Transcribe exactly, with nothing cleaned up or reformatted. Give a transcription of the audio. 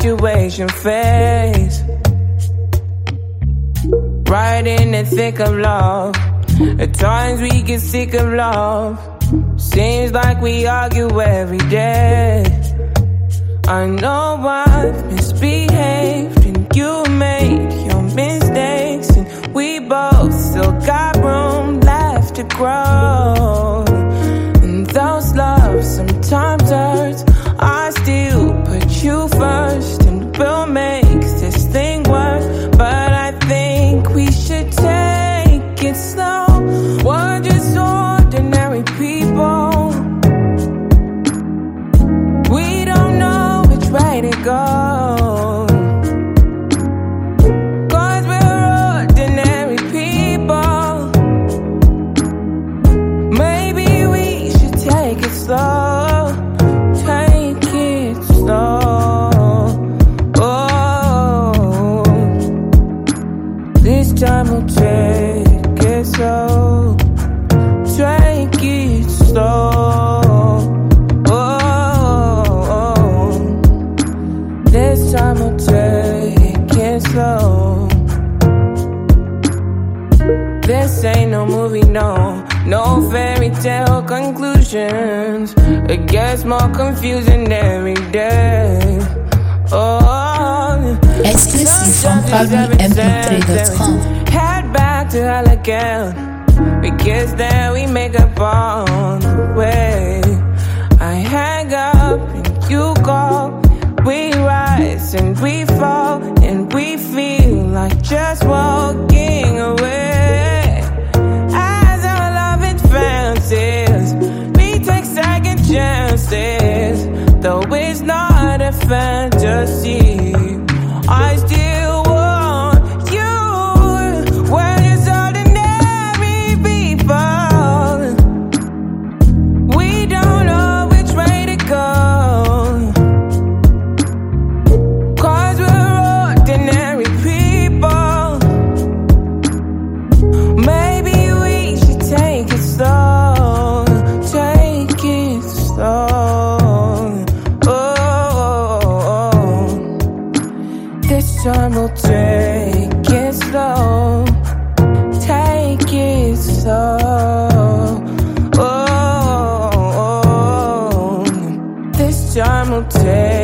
infatuation phase. Right in the thick of love. At times we get sick of love. Seems like we argue every day. I know I've misbehaved and you made your mistakes, and we both still got room left to grow. And those loves sometimes hurt, I still put you first, and we'll make this thing work. But I think we should take it slow. We're just ordinary people. We don't know which way to go, 'cause we're ordinary people. Maybe we should take it slow. Take it slow. Oh, this time we'll take it slow. Take it slow. This time I'll take it slow. This ain't no movie, no. No fairy tale conclusions. It gets more confusing every day. Oh, exclusive from Pablo M P three dot com. Head back to hell again, because then we make up on the way. I hang up and you call. We rise and we fall, and we feel like just walking away. As our love advances, we take second chances. Though it's not a fantasy, I still want you. We're just ordinary people. We don't know which way to go, 'cause we're ordinary people. Maybe we should take it slow. Take it slow. Oh, this time we'll take it slow. Take it slow. Oh, this time we'll take